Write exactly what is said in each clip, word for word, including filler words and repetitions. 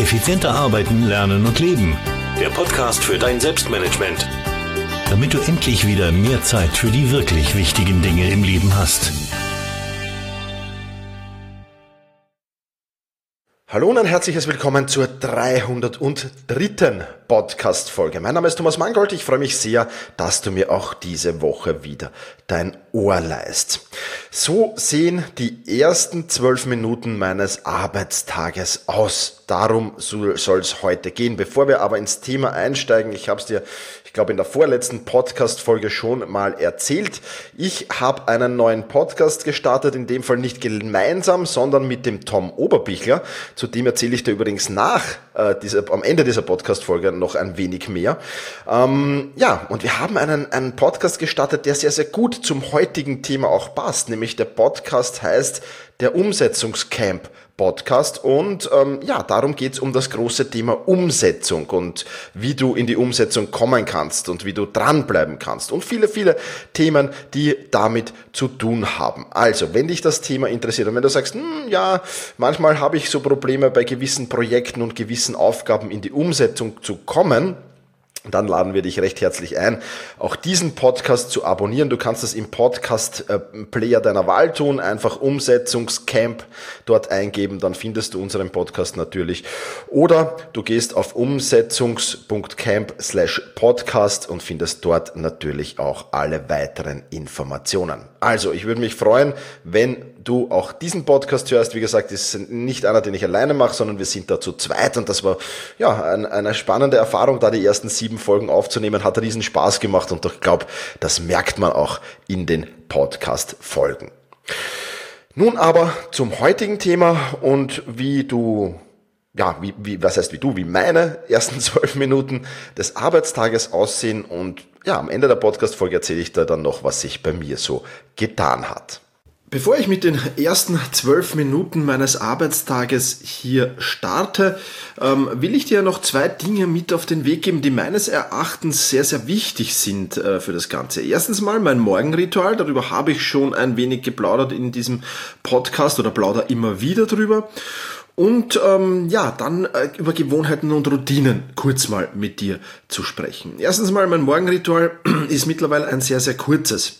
Effizienter arbeiten, lernen und leben. Der Podcast für dein Selbstmanagement. Damit du endlich wieder mehr Zeit für die wirklich wichtigen Dinge im Leben hast. Hallo und ein herzliches Willkommen zur dreihundertdritten Podcast-Folge. Mein Name ist Thomas Mangold. Ich freue mich sehr, dass du mir auch diese Woche wieder dein Ohr leihst. So sehen die ersten zwölf Minuten meines Arbeitstages aus. Darum soll es heute gehen. Bevor wir aber ins Thema einsteigen, ich habe es dir, ich glaube, in der vorletzten Podcast-Folge schon mal erzählt. Ich habe einen neuen Podcast gestartet, in dem Fall nicht gemeinsam, sondern mit dem Tom Oberbichler. Zu dem erzähle ich dir übrigens nach, äh, dieser, am Ende dieser Podcast-Folge noch ein wenig mehr. Ähm, ja, und wir haben einen, einen Podcast gestartet, der sehr, sehr gut zum heutigen Thema auch passt. Nämlich der Podcast heißt der Umsetzungscamp Podcast und ähm, ja, darum geht's um das große Thema Umsetzung und wie du in die Umsetzung kommen kannst und wie du dranbleiben kannst und viele, viele Themen, die damit zu tun haben. Also, wenn dich das Thema interessiert und wenn du sagst, hm, ja, manchmal habe ich so Probleme bei gewissen Projekten und gewissen Aufgaben in die Umsetzung zu kommen, dann laden wir dich recht herzlich ein, auch diesen Podcast zu abonnieren. Du kannst es im Podcast-Player deiner Wahl tun, einfach Umsetzungscamp dort eingeben, dann findest du unseren Podcast natürlich. Oder du gehst auf umsetzungs.camp slash podcast und findest dort natürlich auch alle weiteren Informationen. Also, ich würde mich freuen, wenn du auch diesen Podcast hörst. Wie gesagt, es ist nicht einer, den ich alleine mache, sondern wir sind da zu zweit und das war ja ein, eine spannende Erfahrung, da die ersten sieben Folgen aufzunehmen, hat riesen Spaß gemacht und ich glaube, das merkt man auch in den Podcast-Folgen. Nun aber zum heutigen Thema und wie du, ja, wie, wie, was heißt wie du, wie meine ersten zwölf Minuten des Arbeitstages aussehen und ja, am Ende der Podcast-Folge erzähle ich dir dann noch, was sich bei mir so getan hat. Bevor ich mit den ersten zwölf Minuten meines Arbeitstages hier starte, ähm, will ich dir noch zwei Dinge mit auf den Weg geben, die meines Erachtens sehr, sehr wichtig sind äh, für das Ganze. Erstens mal mein Morgenritual, darüber habe ich schon ein wenig geplaudert in diesem Podcast oder plaudere immer wieder drüber. Und ähm, ja, dann äh, über Gewohnheiten und Routinen kurz mal mit dir zu sprechen. Erstens mal mein Morgenritual ist mittlerweile ein sehr, sehr kurzes.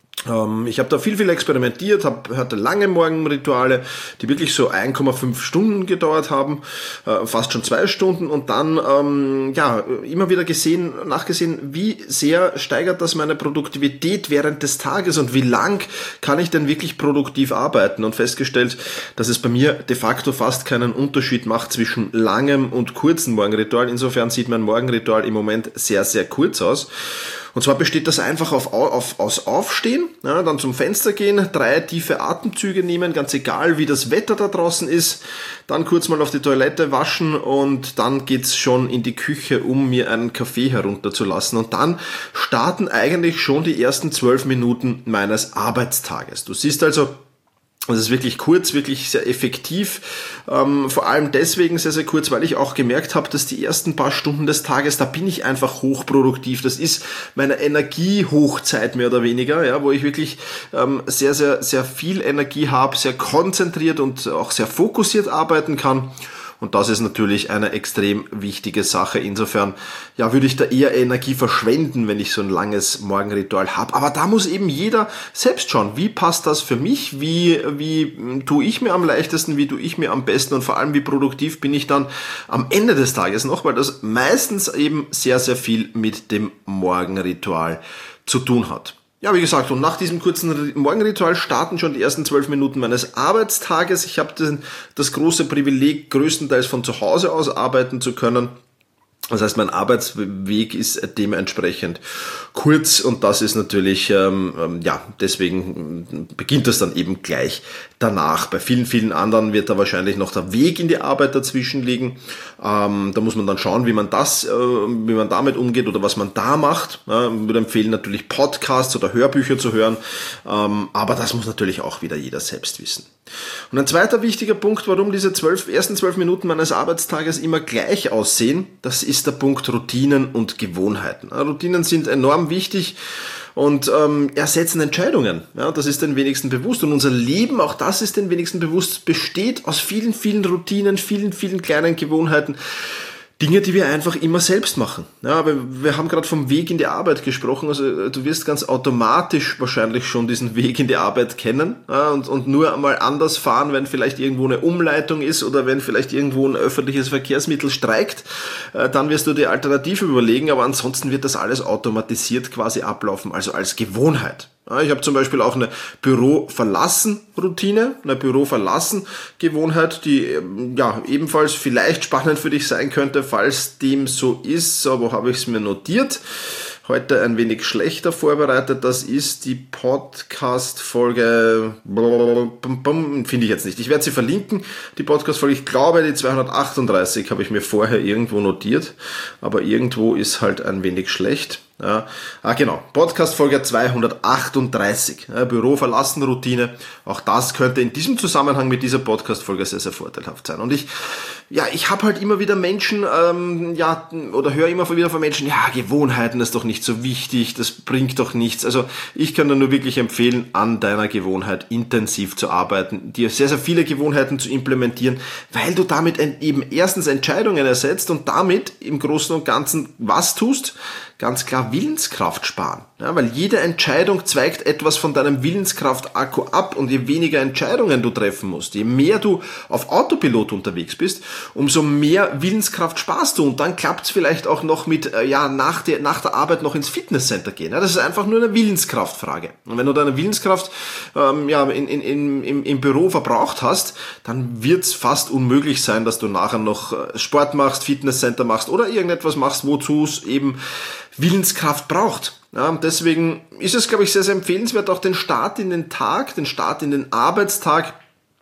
Ich habe da viel, viel experimentiert, hab, hatte lange Morgenrituale, die wirklich so eins Komma fünf Stunden gedauert haben, äh, fast schon zwei Stunden und dann ähm, ja immer wieder gesehen, nachgesehen, wie sehr steigert das meine Produktivität während des Tages und wie lang kann ich denn wirklich produktiv arbeiten und festgestellt, dass es bei mir de facto fast keinen Unterschied macht zwischen langem und kurzem Morgenritual. Insofern sieht mein Morgenritual im Moment sehr, sehr kurz aus. Und zwar besteht das einfach auf, auf, aus Aufstehen, ja, dann zum Fenster gehen, drei tiefe Atemzüge nehmen, ganz egal wie das Wetter da draußen ist, dann kurz mal auf die Toilette waschen und dann geht's schon in die Küche, um mir einen Kaffee herunterzulassen. Und dann starten eigentlich schon die ersten zwölf Minuten meines Arbeitstages. Du siehst also, das ist wirklich kurz, wirklich sehr effektiv, ähm, vor allem deswegen sehr, sehr kurz, weil ich auch gemerkt habe, dass die ersten paar Stunden des Tages, da bin ich einfach hochproduktiv. Das ist meine Energiehochzeit mehr oder weniger, ja, wo ich wirklich ähm, sehr, sehr, sehr viel Energie habe, sehr konzentriert und auch sehr fokussiert arbeiten kann. Und das ist natürlich eine extrem wichtige Sache. Insofern, ja, würde ich da eher Energie verschwenden, wenn ich so ein langes Morgenritual habe. Aber da muss eben jeder selbst schauen, wie passt das für mich, wie, wie tue ich mir am leichtesten, wie tue ich mir am besten und vor allem, wie produktiv bin ich dann am Ende des Tages noch, weil das meistens eben sehr, sehr viel mit dem Morgenritual zu tun hat. Ja, wie gesagt, und nach diesem kurzen Morgenritual starten schon die ersten zwölf Minuten meines Arbeitstages. Ich habe das große Privileg, größtenteils von zu Hause aus arbeiten zu können. Das heißt, mein Arbeitsweg ist dementsprechend kurz und das ist natürlich, ähm, ja, deswegen beginnt das dann eben gleich danach. Bei vielen, vielen anderen wird da wahrscheinlich noch der Weg in die Arbeit dazwischen liegen. Ähm, da muss man dann schauen, wie man das, äh, wie man damit umgeht oder was man da macht. Ja, ich würde empfehlen, natürlich Podcasts oder Hörbücher zu hören, ähm, aber das muss natürlich auch wieder jeder selbst wissen. Und ein zweiter wichtiger Punkt, warum diese zwölf, ersten zwölf Minuten meines Arbeitstages immer gleich aussehen, das ist der Punkt Routinen und Gewohnheiten. Routinen sind enorm wichtig und ähm, ersetzen Entscheidungen. Ja, das ist den wenigsten bewusst. Und unser Leben, auch das ist den wenigsten bewusst, besteht aus vielen, vielen Routinen, vielen, vielen kleinen Gewohnheiten. Dinge, die wir einfach immer selbst machen. Ja, aber wir haben gerade vom Weg in die Arbeit gesprochen. Also du wirst ganz automatisch wahrscheinlich schon diesen Weg in die Arbeit kennen, ja, und, und nur einmal anders fahren, wenn vielleicht irgendwo eine Umleitung ist oder wenn vielleicht irgendwo ein öffentliches Verkehrsmittel streikt. Äh, dann wirst du die Alternative überlegen, aber ansonsten wird das alles automatisiert quasi ablaufen, also als Gewohnheit. Ich habe zum Beispiel auch eine Büro-Verlassen-Routine, eine Büro-Verlassen-Gewohnheit, die ja ebenfalls vielleicht spannend für dich sein könnte, falls dem so ist. So, wo habe ich es mir notiert? Heute ein wenig schlechter vorbereitet. Das ist die Podcast-Folge, finde ich jetzt nicht. Ich werde sie verlinken, die Podcast-Folge. Ich glaube, die zweihundertachtunddreißig habe ich mir vorher irgendwo notiert, aber irgendwo ist halt ein wenig schlecht. Ja, ah, genau, Podcast-Folge zweihundertachtunddreißig, ja, Büro-Verlassen-Routine. Auch das könnte in diesem Zusammenhang mit dieser Podcast-Folge sehr, sehr vorteilhaft sein. Und ich, ja, ich habe halt immer wieder Menschen, ähm, ja, oder höre immer wieder von Menschen, ja, Gewohnheiten ist doch nicht so wichtig, das bringt doch nichts. Also ich kann dir nur wirklich empfehlen, an deiner Gewohnheit intensiv zu arbeiten, dir sehr, sehr viele Gewohnheiten zu implementieren, weil du damit eben erstens Entscheidungen ersetzt und damit im Großen und Ganzen was tust? Ganz klar Willenskraft sparen. Ja, weil jede Entscheidung zeigt etwas von deinem Willenskraft-Akku ab und je weniger Entscheidungen du treffen musst, je mehr du auf Autopilot unterwegs bist, umso mehr Willenskraft sparst du und dann klappt es vielleicht auch noch mit, äh, ja, nach der, nach der Arbeit noch ins Fitnesscenter gehen. Ja, das ist einfach nur eine Willenskraftfrage. Und wenn du deine Willenskraft ähm, ja, in, in, in, im, im Büro verbraucht hast, dann wird es fast unmöglich sein, dass du nachher noch Sport machst, Fitnesscenter machst oder irgendetwas machst, wozu es eben Willenskraft braucht. Ja, und deswegen ist es, glaube ich, sehr, sehr empfehlenswert, auch den Start in den Tag, den Start in den Arbeitstag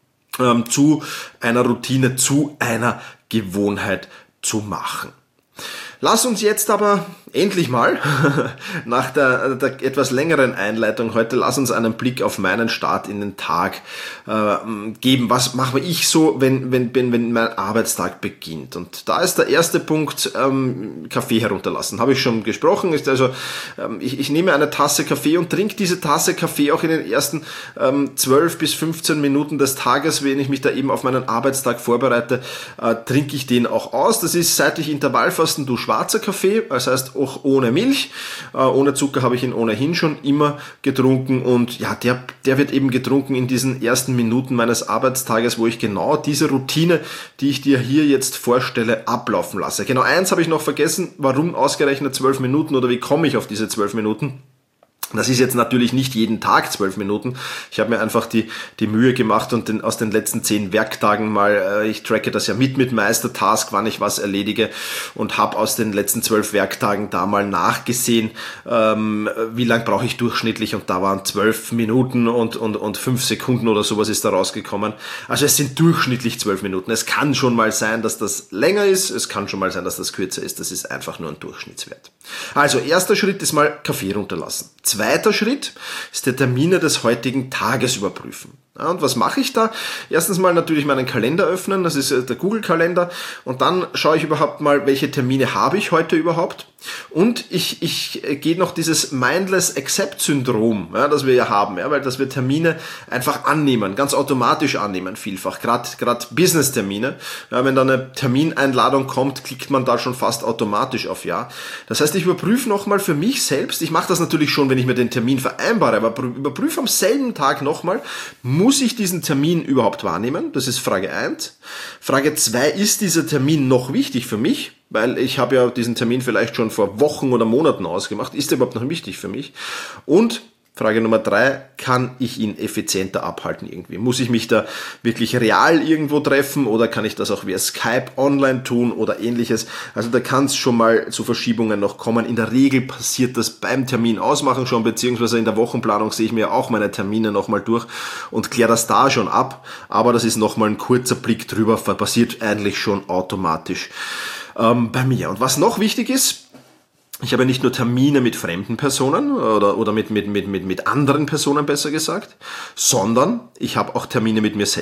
ähm, zu einer Routine, zu einer Gewohnheit zu machen. Lass uns jetzt aber endlich mal, nach der, der etwas längeren Einleitung heute, lass uns einen Blick auf meinen Start in den Tag äh, geben. Was mache ich so, wenn, wenn, wenn, wenn mein Arbeitstag beginnt? Und da ist der erste Punkt, ähm, Kaffee herunterlassen. Habe ich schon gesprochen. Ist also, ähm, ich, ich nehme eine Tasse Kaffee und trinke diese Tasse Kaffee auch in den ersten ähm, zwölf bis fünfzehn Minuten des Tages, wenn ich mich da eben auf meinen Arbeitstag vorbereite, äh, trinke ich den auch aus. Das ist, seit ich Intervallfasten tue, schwarzer Kaffee, das heißt auch ohne Milch, äh, ohne Zucker habe ich ihn ohnehin schon immer getrunken und ja, der, der wird eben getrunken in diesen ersten Minuten meines Arbeitstages, wo ich genau diese Routine, die ich dir hier jetzt vorstelle, ablaufen lasse. Genau eins habe ich noch vergessen, warum ausgerechnet zwölf Minuten oder wie komme ich auf diese zwölf Minuten? Das ist jetzt natürlich nicht jeden Tag zwölf Minuten. Ich habe mir einfach die die Mühe gemacht und den, aus den letzten zehn Werktagen mal, äh, ich tracke das ja mit mit Meistertask, wann ich was erledige und habe aus den letzten zwölf Werktagen da mal nachgesehen, ähm, wie lang brauche ich durchschnittlich und da waren zwölf Minuten und und und fünf Sekunden oder sowas ist da rausgekommen. Also es sind durchschnittlich zwölf Minuten. Es kann schon mal sein, dass das länger ist, es kann schon mal sein, dass das kürzer ist. Das ist einfach nur ein Durchschnittswert. Also erster Schritt ist mal Kaffee runterlassen. Zweiter Schritt ist der Termine des heutigen Tages überprüfen. Ja, und was mache ich da? Erstens mal natürlich meinen Kalender öffnen, das ist der Google-Kalender und dann schaue ich überhaupt mal, welche Termine habe ich heute überhaupt und ich, ich gehe noch dieses Mindless Accept-Syndrom, ja, das wir ja haben, ja, weil dass wir Termine einfach annehmen, ganz automatisch annehmen vielfach, gerade gerade Business-Termine. Ja, wenn da eine Termineinladung kommt, klickt man da schon fast automatisch auf Ja. Das heißt, ich überprüfe nochmal für mich selbst, ich mache das natürlich schon, wenn ich mir den Termin vereinbare, aber überprüfe am selben Tag nochmal, muss ich diesen Termin überhaupt wahrnehmen? Das ist Frage eins. Frage zwei, ist dieser Termin noch wichtig für mich? Weil ich habe ja diesen Termin vielleicht schon vor Wochen oder Monaten ausgemacht. Ist der überhaupt noch wichtig für mich? Und Frage Nummer drei, kann ich ihn effizienter abhalten irgendwie? Muss ich mich da wirklich real irgendwo treffen oder kann ich das auch via Skype online tun oder ähnliches? Also da kann es schon mal zu Verschiebungen noch kommen. In der Regel passiert das beim Termin ausmachen schon, beziehungsweise in der Wochenplanung sehe ich mir auch meine Termine nochmal durch und kläre das da schon ab. Aber das ist nochmal ein kurzer Blick drüber, passiert eigentlich schon automatisch ähm, bei mir. Und was noch wichtig ist, ich habe nicht nur Termine mit fremden Personen oder, oder mit, mit, mit, mit, mit anderen Personen besser gesagt, sondern ich habe auch Termine mit mir selbst.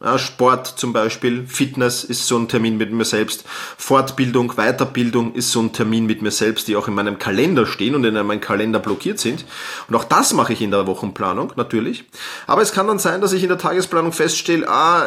Ja, Sport zum Beispiel, Fitness ist so ein Termin mit mir selbst, Fortbildung, Weiterbildung ist so ein Termin mit mir selbst, die auch in meinem Kalender stehen und in meinem Kalender blockiert sind. Und auch das mache ich in der Wochenplanung, natürlich. Aber es kann dann sein, dass ich in der Tagesplanung feststelle, ah,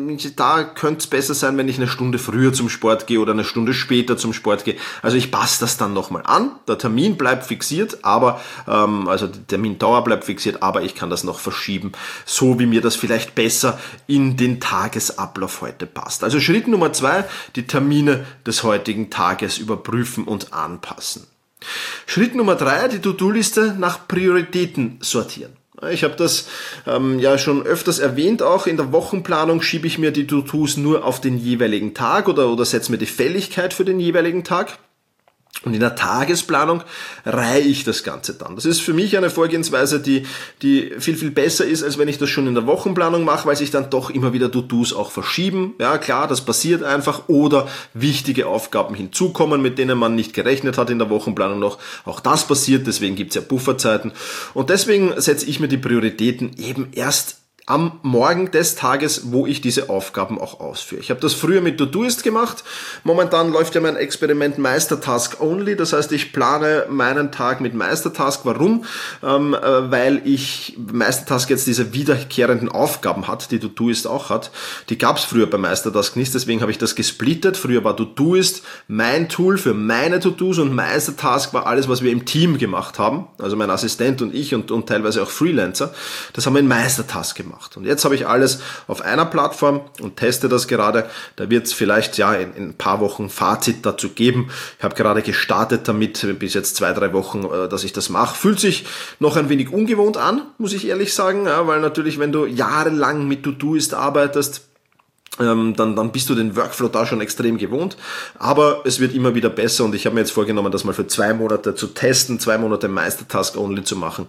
da könnte es besser sein, wenn ich eine Stunde früher zum Sport gehe oder eine Stunde später zum Sport gehe. Also ich passe das dann nochmal an. Der Termin bleibt fixiert, aber ähm, also die Termindauer bleibt fixiert, aber ich kann das noch verschieben, so wie mir das vielleicht besser in den Tagesablauf heute passt. Also Schritt Nummer zwei, die Termine des heutigen Tages überprüfen und anpassen. Schritt Nummer drei, die To-Do-Liste nach Prioritäten sortieren. Ich habe das ähm, ja schon öfters erwähnt, auch in der Wochenplanung schiebe ich mir die To-Dos nur auf den jeweiligen Tag oder, oder setze mir die Fälligkeit für den jeweiligen Tag. Und in der Tagesplanung reihe ich das Ganze dann. Das ist für mich eine Vorgehensweise, die, die viel, viel besser ist, als wenn ich das schon in der Wochenplanung mache, weil sich dann doch immer wieder To-Dos auch verschieben. Ja, klar, das passiert einfach. Oder wichtige Aufgaben hinzukommen, mit denen man nicht gerechnet hat in der Wochenplanung noch. Auch das passiert, deswegen gibt es ja Pufferzeiten. Und deswegen setze ich mir die Prioritäten eben erst am Morgen des Tages, wo ich diese Aufgaben auch ausführe. Ich habe das früher mit Todoist gemacht. Momentan läuft ja mein Experiment Meistertask Only. Das heißt, ich plane meinen Tag mit Meistertask. Warum? Ähm, äh, weil ich Meistertask jetzt diese wiederkehrenden Aufgaben hat, die Todoist auch hat. Die gab es früher bei Meistertask nicht, deswegen habe ich das gesplittet. Früher war Todoist mein Tool für meine To-Dos und Meistertask war alles, was wir im Team gemacht haben. Also mein Assistent und ich und, und teilweise auch Freelancer. Das haben wir in Meistertask gemacht. Und jetzt habe ich alles auf einer Plattform und teste das gerade. Da wird es vielleicht ja in, in ein paar Wochen Fazit dazu geben. Ich habe gerade gestartet damit, bis jetzt zwei, drei Wochen, dass ich das mache. Fühlt sich noch ein wenig ungewohnt an, muss ich ehrlich sagen, ja, weil natürlich, wenn du jahrelang mit Todoist arbeitest, ähm, dann, dann bist du den Workflow da schon extrem gewohnt. Aber es wird immer wieder besser und ich habe mir jetzt vorgenommen, das mal für zwei Monate zu testen, zwei Monate Meistertask Only zu machen.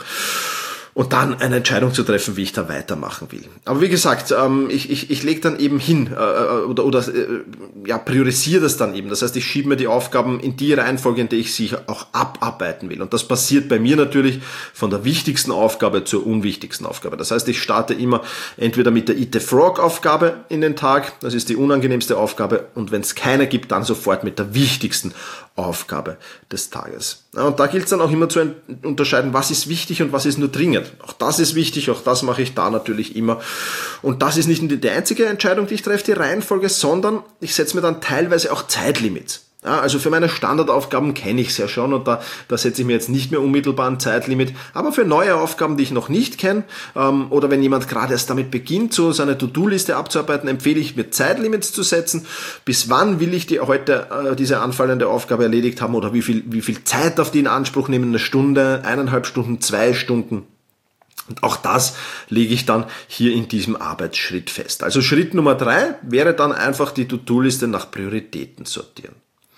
Und dann eine Entscheidung zu treffen, wie ich da weitermachen will. Aber wie gesagt, ähm, ich, ich, ich lege dann eben hin äh, oder, oder äh, ja, priorisiere das dann eben. Das heißt, ich schiebe mir die Aufgaben in die Reihenfolge, in der ich sie auch abarbeiten will. Und das passiert bei mir natürlich von der wichtigsten Aufgabe zur unwichtigsten Aufgabe. Das heißt, ich starte immer entweder mit der Eat the Frog Aufgabe in den Tag, das ist die unangenehmste Aufgabe, und wenn es keine gibt, dann sofort mit der wichtigsten Aufgabe des Tages. Ja, und da gilt es dann auch immer zu unterscheiden, was ist wichtig und was ist nur dringend. Auch das ist wichtig, auch das mache ich da natürlich immer. Und das ist nicht nur die einzige Entscheidung, die ich treffe, die Reihenfolge, sondern ich setze mir dann teilweise auch Zeitlimits. Ja, also für meine Standardaufgaben kenne ich es ja schon und da, da setze ich mir jetzt nicht mehr unmittelbar ein Zeitlimit. Aber für neue Aufgaben, die ich noch nicht kenne, ähm, oder wenn jemand gerade erst damit beginnt, so seine To-Do-Liste abzuarbeiten, empfehle ich mir Zeitlimits zu setzen. Bis wann will ich die heute äh, diese anfallende Aufgabe erledigt haben oder wie viel, wie viel Zeit darf die in Anspruch nehmen? Eine Stunde, eineinhalb Stunden, zwei Stunden? Und auch das lege ich dann hier in diesem Arbeitsschritt fest. Also Schritt Nummer drei wäre dann einfach die To-Do-Liste nach Prioritäten sortieren.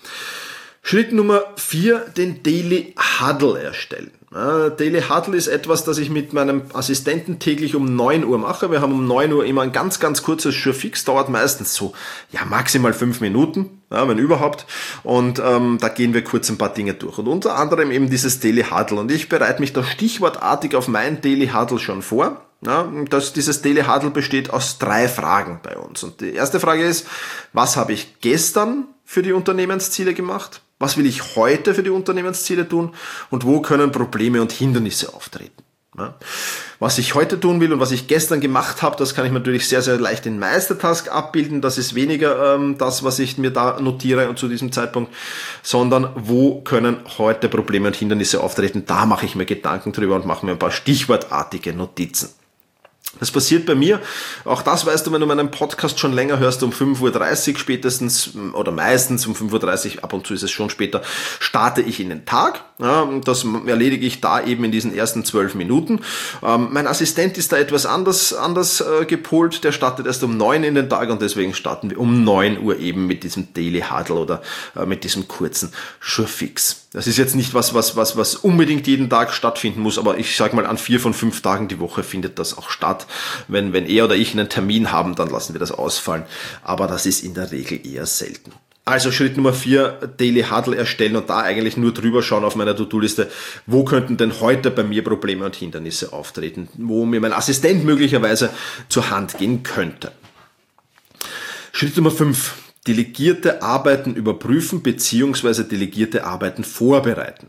Schritt Nummer vier, den Daily Huddle erstellen. Daily Huddle ist etwas, das ich mit meinem Assistenten täglich um neun Uhr mache. Wir haben um neun Uhr immer ein ganz, ganz kurzes Surefix, dauert meistens so, ja, maximal fünf Minuten, ja, wenn überhaupt. Und ähm, da gehen wir kurz ein paar Dinge durch. Und unter anderem eben dieses Daily Huddle. Und ich bereite mich da stichwortartig auf mein Daily Huddle schon vor. Ja, das, dieses Daily Huddle besteht aus drei Fragen bei uns. Und die erste Frage ist, was habe ich gestern für die Unternehmensziele gemacht? Was will ich heute für die Unternehmensziele tun? Und wo können Probleme und Hindernisse auftreten? Ja. Was ich heute tun will und was ich gestern gemacht habe, das kann ich natürlich sehr, sehr leicht in Meistertask abbilden. Das ist weniger ähm, das, was ich mir da notiere und zu diesem Zeitpunkt, sondern wo können heute Probleme und Hindernisse auftreten? Da mache ich mir Gedanken drüber und mache mir ein paar stichwortartige Notizen. Das passiert bei mir, auch das weißt du, wenn du meinen Podcast schon länger hörst, um fünf Uhr dreißig spätestens oder meistens um fünf Uhr dreißig, ab und zu ist es schon später, starte ich in den Tag. Ja, das erledige ich da eben in diesen ersten zwölf Minuten. Ähm, mein Assistent ist da etwas anders, anders äh, gepolt, der startet erst um neun in den Tag und deswegen starten wir um neun Uhr eben mit diesem Daily Huddle oder äh, mit diesem kurzen Surefix. Das ist jetzt nicht was, was, was, was unbedingt jeden Tag stattfinden muss, aber ich sage mal, an vier von fünf Tagen die Woche findet das auch statt. Wenn, wenn er oder ich einen Termin haben, dann lassen wir das ausfallen. Aber das ist in der Regel eher selten. Also Schritt Nummer vier, Daily Huddle erstellen und da eigentlich nur drüber schauen auf meiner To-Do-Liste, wo könnten denn heute bei mir Probleme und Hindernisse auftreten, wo mir mein Assistent möglicherweise zur Hand gehen könnte. Schritt Nummer fünf. Delegierte Arbeiten überprüfen bzw. delegierte Arbeiten vorbereiten.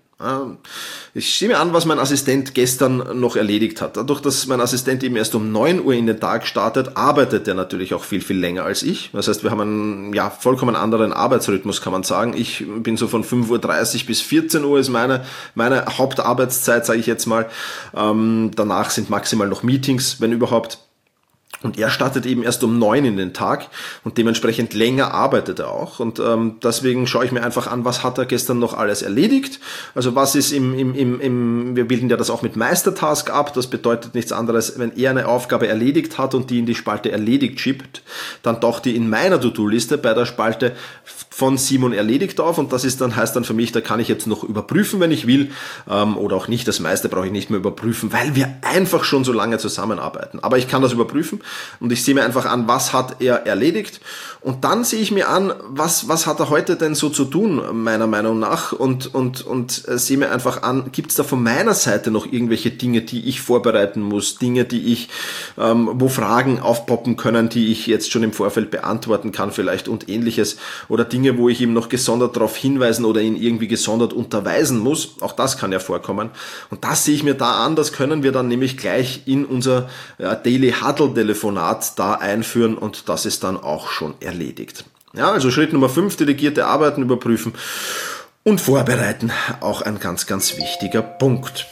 Ich sehe mir an, was mein Assistent gestern noch erledigt hat. Dadurch, dass mein Assistent eben erst um neun Uhr in den Tag startet, arbeitet er natürlich auch viel, viel länger als ich. Das heißt, wir haben einen ja, vollkommen anderen Arbeitsrhythmus, kann man sagen. Ich bin so von fünf Uhr dreißig bis vierzehn Uhr ist meine, meine Hauptarbeitszeit, sage ich jetzt mal. Ähm, danach sind maximal noch Meetings, wenn überhaupt. Und er startet eben erst um neun in den Tag und dementsprechend länger arbeitet er auch. Und ähm, deswegen schaue ich mir einfach an, was hat er gestern noch alles erledigt. Also was ist im, im, im, im, wir bilden ja das auch mit Meistertask ab. Das bedeutet nichts anderes, wenn er eine Aufgabe erledigt hat und die in die Spalte erledigt schiebt, dann taucht die in meiner To-Do-Liste bei der Spalte von Simon erledigt auf. Und das ist dann, heißt dann für mich, da kann ich jetzt noch überprüfen, wenn ich will, ähm, oder auch nicht. Das meiste brauche ich nicht mehr überprüfen, weil wir einfach schon so lange zusammenarbeiten. Aber ich kann das überprüfen. Und ich sehe mir einfach an, was hat er erledigt. Und dann sehe ich mir an, was, was hat er heute denn so zu tun, meiner Meinung nach. Und, und, und äh, sehe mir einfach an, gibt es da von meiner Seite noch irgendwelche Dinge, die ich vorbereiten muss, Dinge, die ich, ähm, wo Fragen aufpoppen können, die ich jetzt schon im Vorfeld beantworten kann vielleicht und ähnliches. Oder Dinge, wo ich ihm noch gesondert darauf hinweisen oder ihn irgendwie gesondert unterweisen muss. Auch das kann ja vorkommen. Und das sehe ich mir da an, das können wir dann nämlich gleich in unser äh, Daily Huddle Telefonat da einführen und das ist dann auch schon erledigt. Ja, also Schritt Nummer fünf, delegierte Arbeiten überprüfen und vorbereiten, auch ein ganz, ganz wichtiger Punkt.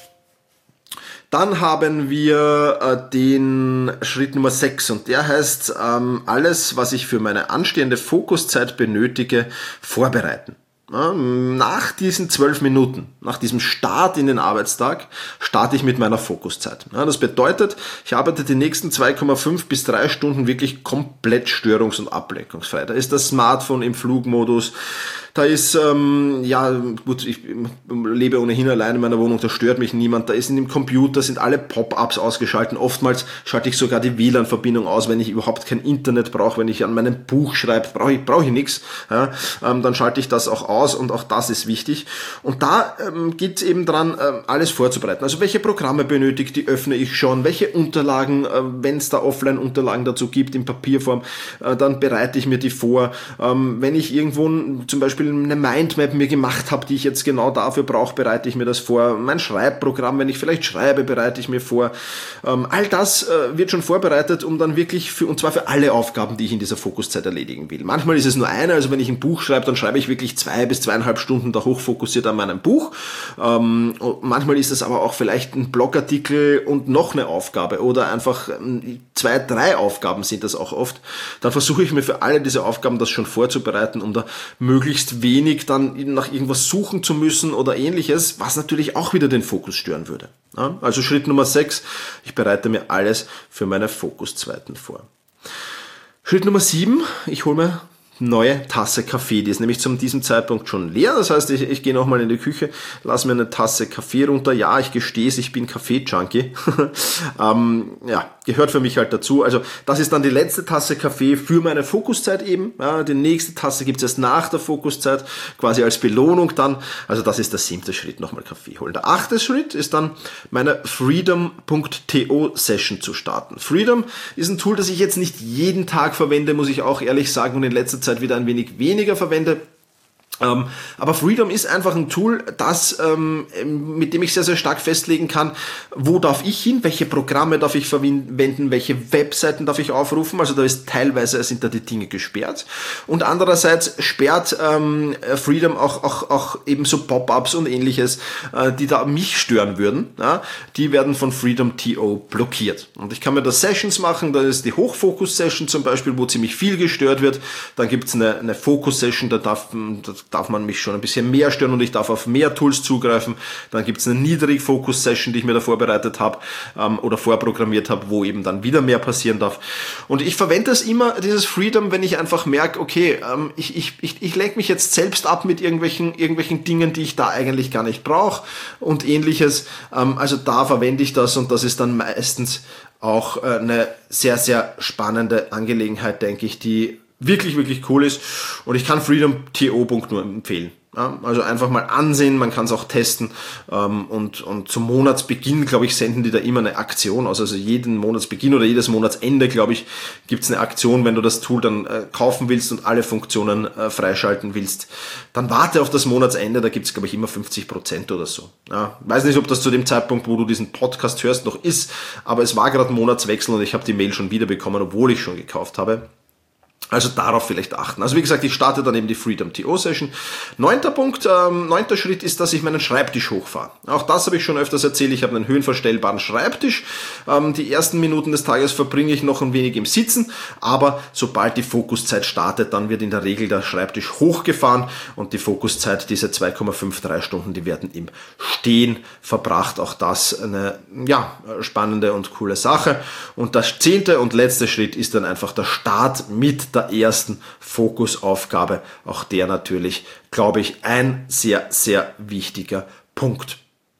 Dann haben wir äh, den Schritt Nummer sechs und der heißt, ähm, alles, was ich für meine anstehende Fokuszeit benötige, vorbereiten. Nach diesen zwölf Minuten, nach diesem Start in den Arbeitstag, starte ich mit meiner Fokuszeit. Das bedeutet, ich arbeite die nächsten zwei Komma fünf bis drei Stunden wirklich komplett störungs- und ablenkungsfrei. Da ist das Smartphone im Flugmodus, da ist, ähm, ja gut, ich lebe ohnehin allein in meiner Wohnung, da stört mich niemand, da ist in dem Computer, sind alle Pop-ups ausgeschaltet, oftmals schalte ich sogar die W L A N-Verbindung aus, wenn ich überhaupt kein Internet brauche, wenn ich an meinem Buch schreibe, brauche ich, brauche ich nichts, ja, ähm, dann schalte ich das auch aus und auch das ist wichtig. Und da ähm, geht es eben dran, ähm, alles vorzubereiten. Also welche Programme benötigt, die öffne ich schon, welche Unterlagen, äh, wenn es da Offline-Unterlagen dazu gibt in Papierform, äh, dann bereite ich mir die vor. Ähm, wenn ich irgendwo zum Beispiel eine Mindmap mir gemacht habe, die ich jetzt genau dafür brauche, bereite ich mir das vor. Mein Schreibprogramm, wenn ich vielleicht schreibe, bereite ich mir vor. Ähm, all das äh, wird schon vorbereitet, um dann wirklich für, und zwar für alle Aufgaben, die ich in dieser Fokuszeit erledigen will. Manchmal ist es nur eine, also wenn ich ein Buch schreibe, dann schreibe ich wirklich zwei bis zweieinhalb Stunden da hochfokussiert an meinem Buch. Ähm, und manchmal ist es aber auch vielleicht ein Blogartikel und noch eine Aufgabe oder einfach ähm, zwei, drei Aufgaben sind das auch oft. Dann versuche ich mir für alle diese Aufgaben das schon vorzubereiten, um da möglichst wenig dann nach irgendwas suchen zu müssen oder ähnliches, was natürlich auch wieder den Fokus stören würde. Ja, also Schritt Nummer sechs, ich bereite mir alles für meine Fokuszeiten vor. Schritt Nummer sieben, ich hole mir neue Tasse Kaffee. Die ist nämlich zu diesem Zeitpunkt schon leer. Das heißt, ich, ich gehe nochmal in die Küche, lasse mir eine Tasse Kaffee runter. Ja, ich gestehe es, ich bin Kaffee-Junkie. ähm, ja, gehört für mich halt dazu. Also das ist dann die letzte Tasse Kaffee für meine Fokuszeit eben. Ja, die nächste Tasse gibt es erst nach der Fokuszeit, quasi als Belohnung dann. Also das ist der siebte Schritt, nochmal Kaffee holen. Der achte Schritt ist dann meine Freedom Punkt to Session zu starten. Freedom ist ein Tool, das ich jetzt nicht jeden Tag verwende, muss ich auch ehrlich sagen, und in letzter Zeit wieder ein wenig weniger verwende. Ähm, aber Freedom ist einfach ein Tool, das, ähm, mit dem ich sehr, sehr stark festlegen kann, wo darf ich hin, welche Programme darf ich verwenden, welche Webseiten darf ich aufrufen. Also da ist teilweise sind da die Dinge gesperrt. Und andererseits sperrt ähm, Freedom auch, auch, auch eben so Pop-ups und ähnliches, äh, die da mich stören würden. Ja? Die werden von Freedom Punkt to blockiert. Und ich kann mir da Sessions machen, da ist die Hochfokus-Session zum Beispiel, wo ziemlich viel gestört wird. Dann gibt es eine, eine Focus-Session, da darf, da darf man mich schon ein bisschen mehr stören und ich darf auf mehr Tools zugreifen. Dann gibt es eine Niedrig-Fokus-Session, die ich mir da vorbereitet habe ähm, oder vorprogrammiert habe, wo eben dann wieder mehr passieren darf. Und ich verwende das immer, dieses Freedom, wenn ich einfach merke, okay, ähm, ich, ich, ich, ich lenke mich jetzt selbst ab mit irgendwelchen, irgendwelchen Dingen, die ich da eigentlich gar nicht brauche und ähnliches. Ähm, also da verwende ich das und das ist dann meistens auch äh, eine sehr, sehr spannende Angelegenheit, denke ich, die wirklich, wirklich cool ist und ich kann Freedom Punkt to nur empfehlen. Ja, also einfach mal ansehen, man kann es auch testen ähm, und, und zum Monatsbeginn, glaube ich, senden die da immer eine Aktion aus. Also jeden Monatsbeginn oder jedes Monatsende, glaube ich, gibt es eine Aktion, wenn du das Tool dann äh, kaufen willst und alle Funktionen äh, freischalten willst. Dann warte auf das Monatsende, da gibt es, glaube ich, immer fünfzig Prozent oder so. Ja, weiß nicht, ob das zu dem Zeitpunkt, wo du diesen Podcast hörst, noch ist, aber es war gerade ein Monatswechsel und ich habe die Mail schon wieder bekommen, obwohl ich schon gekauft habe. Also darauf vielleicht achten. Also wie gesagt, ich starte dann eben die Freedom T O Session. Neunter Punkt, ähm, neunter Schritt ist, dass ich meinen Schreibtisch hochfahre. Auch das habe ich schon öfters erzählt. Ich habe einen höhenverstellbaren Schreibtisch. Ähm, die ersten Minuten des Tages verbringe ich noch ein wenig im Sitzen, aber sobald die Fokuszeit startet, dann wird in der Regel der Schreibtisch hochgefahren und die Fokuszeit, diese zwei Komma fünf drei Stunden, die werden im Stehen verbracht. Auch das eine ja, spannende und coole Sache. Und der zehnte und letzte Schritt ist dann einfach der Start mit der ersten Fokusaufgabe. Auch der natürlich, glaube ich, ein sehr, sehr wichtiger Punkt.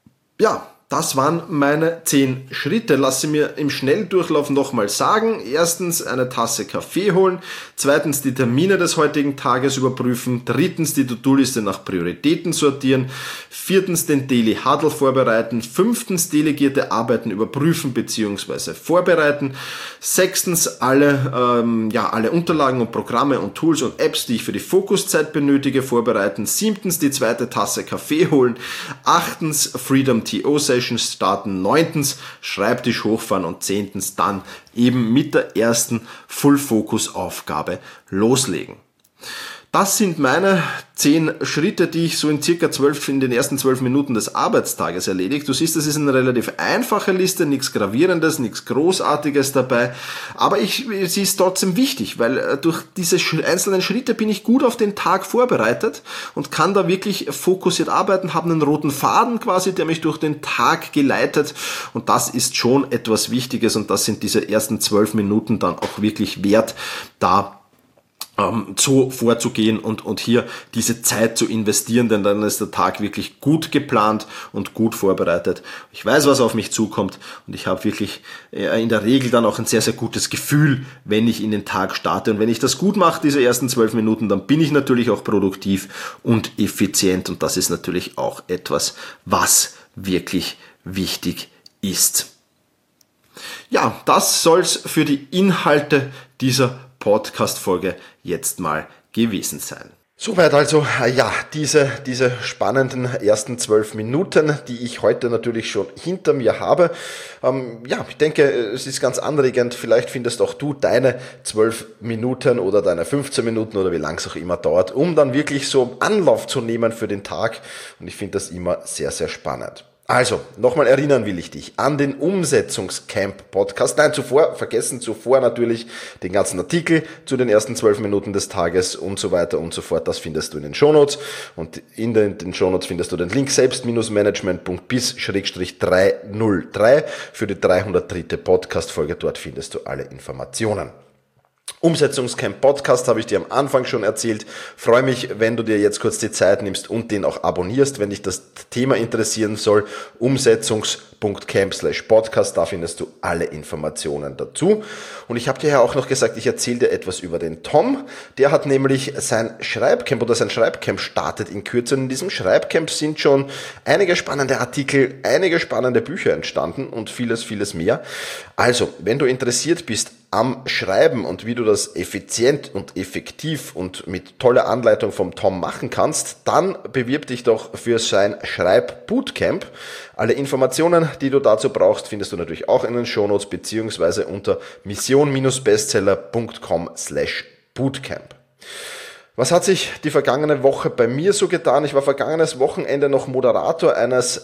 Ja, das waren meine zehn Schritte. Lass sie mir im Schnelldurchlauf nochmal sagen. Erstens eine Tasse Kaffee holen. Zweitens die Termine des heutigen Tages überprüfen. Drittens die To-Do-Liste nach Prioritäten sortieren. Viertens den Daily Huddle vorbereiten. Fünftens delegierte Arbeiten überprüfen bzw. vorbereiten. Sechstens alle, ähm, ja, alle Unterlagen und Programme und Tools und Apps, die ich für die Fokuszeit benötige, vorbereiten. Siebtens die zweite Tasse Kaffee holen. Achtens Freedom T O Session starten, neuntens Schreibtisch hochfahren und zehntens dann eben mit der ersten Full-Focus-Aufgabe loslegen. Das sind meine zehn Schritte, die ich so in circa zwölf, in den ersten zwölf Minuten des Arbeitstages erledige. Du siehst, das ist eine relativ einfache Liste, nichts Gravierendes, nichts Großartiges dabei. Aber ich, sie ist trotzdem wichtig, weil durch diese einzelnen Schritte bin ich gut auf den Tag vorbereitet und kann da wirklich fokussiert arbeiten, habe einen roten Faden quasi, der mich durch den Tag geleitet. Und das ist schon etwas Wichtiges und das sind diese ersten zwölf Minuten dann auch wirklich wert, da Ähm, so vorzugehen und, und hier diese Zeit zu investieren, denn dann ist der Tag wirklich gut geplant und gut vorbereitet. Ich weiß, was auf mich zukommt und ich habe wirklich äh, in der Regel dann auch ein sehr, sehr gutes Gefühl, wenn ich in den Tag starte. Und wenn ich das gut mache, diese ersten zwölf Minuten, dann bin ich natürlich auch produktiv und effizient und das ist natürlich auch etwas, was wirklich wichtig ist. Ja, das soll's für die Inhalte dieser Podcast-Folge jetzt mal gewesen sein. Soweit also, ja, diese, diese spannenden ersten zwölf Minuten, die ich heute natürlich schon hinter mir habe. Ähm, ja, ich denke, es ist ganz anregend. Vielleicht findest auch du deine zwölf Minuten oder deine fünfzehn Minuten oder wie lang es auch immer dauert, um dann wirklich so Anlauf zu nehmen für den Tag. Und ich finde das immer sehr, sehr spannend. Also, nochmal erinnern will ich dich an den Umsetzungscamp-Podcast. Nein, zuvor, vergessen zuvor natürlich den ganzen Artikel zu den ersten zwölf Minuten des Tages und so weiter und so fort. Das findest du in den Shownotes und in den, den Shownotes findest du den Link selbst-management punkt biz dreihundertdrei für die dreihundertdritte Podcast-Folge. Dort findest du alle Informationen. Umsetzungscamp Podcast habe ich dir am Anfang schon erzählt. Freue mich, wenn du dir jetzt kurz die Zeit nimmst und den auch abonnierst, wenn dich das Thema interessieren soll. Umsetzungs.camp slash Podcast, da findest du alle Informationen dazu. Und ich habe dir ja auch noch gesagt, ich erzähle dir etwas über den Tom. Der hat nämlich sein Schreibcamp oder sein Schreibcamp startet in Kürze. Und in diesem Schreibcamp sind schon einige spannende Artikel, einige spannende Bücher entstanden und vieles, vieles mehr. Also, wenn du interessiert bist am Schreiben und wie du das effizient und effektiv und mit toller Anleitung vom Tom machen kannst, dann bewirb dich doch für sein Schreib-Bootcamp. Alle Informationen, die du dazu brauchst, findest du natürlich auch in den Shownotes beziehungsweise unter mission-bestseller punkt com slash bootcamp. Was hat sich die vergangene Woche bei mir so getan? Ich war vergangenes Wochenende noch Moderator eines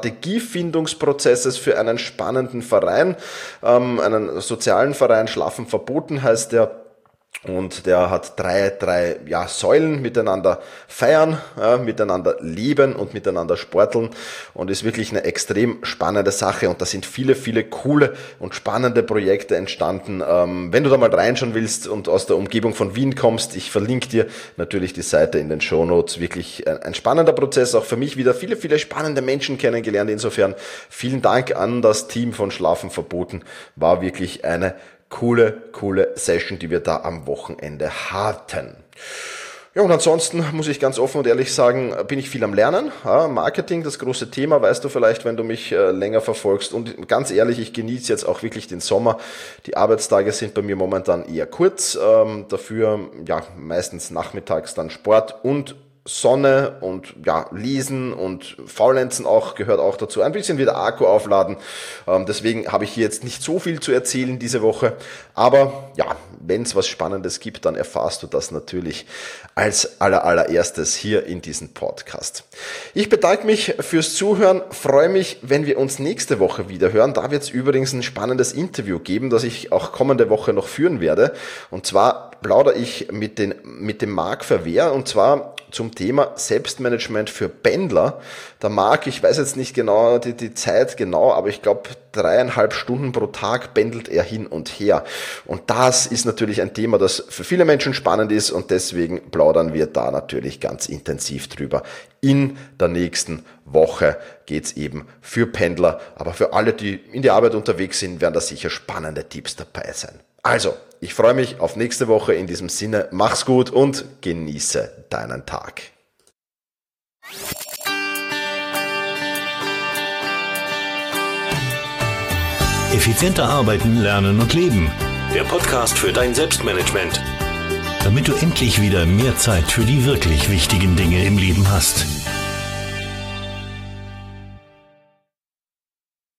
Strategiefindungsprozesses für einen spannenden Verein, ähm, einen sozialen Verein, Schlafen verboten heißt der. Und der hat drei, drei ja, Säulen: miteinander feiern, ja, miteinander leben und miteinander sporteln, und ist wirklich eine extrem spannende Sache, und da sind viele, viele coole und spannende Projekte entstanden. Ähm, wenn du da mal reinschauen willst und aus der Umgebung von Wien kommst, ich verlinke dir natürlich die Seite in den Shownotes. Wirklich ein, ein spannender Prozess, auch für mich wieder viele, viele spannende Menschen kennengelernt. Insofern vielen Dank an das Team von Schlafen verboten, war wirklich eine coole, coole Session, die wir da am Wochenende hatten. Ja, und ansonsten muss ich ganz offen und ehrlich sagen, bin ich viel am Lernen. Ja, Marketing, das große Thema, weißt du vielleicht, wenn du mich äh, länger verfolgst. Und ganz ehrlich, ich genieße jetzt auch wirklich den Sommer. Die Arbeitstage sind bei mir momentan eher kurz. Ähm, dafür ja meistens nachmittags dann Sport und Sonne und ja, lesen und faulenzen auch, gehört auch dazu. Ein bisschen wieder Akku aufladen. Ähm, deswegen habe ich hier jetzt nicht so viel zu erzählen diese Woche. Aber ja, wenn es was Spannendes gibt, dann erfahrst du das natürlich als aller, allererstes hier in diesem Podcast. Ich bedanke mich fürs Zuhören, freue mich, wenn wir uns nächste Woche wieder hören. Da wird es übrigens ein spannendes Interview geben, das ich auch kommende Woche noch führen werde. Und zwar plaudere ich mit, den, mit dem Marc Verwehr und zwar zum Thema Selbstmanagement für Pendler. Der Marc, ich weiß jetzt nicht genau die, die Zeit genau, aber ich glaube dreieinhalb Stunden pro Tag pendelt er hin und her. Und das ist natürlich ein Thema, das für viele Menschen spannend ist und deswegen plaudern wir da natürlich ganz intensiv drüber. In der nächsten Woche geht's eben für Pendler, aber für alle, die in die Arbeit unterwegs sind, werden da sicher spannende Tipps dabei sein. Also, ich freue mich auf nächste Woche. In diesem Sinne, mach's gut und genieße deinen Tag. Effizienter arbeiten, lernen und leben. Der Podcast für dein Selbstmanagement. Damit du endlich wieder mehr Zeit für die wirklich wichtigen Dinge im Leben hast.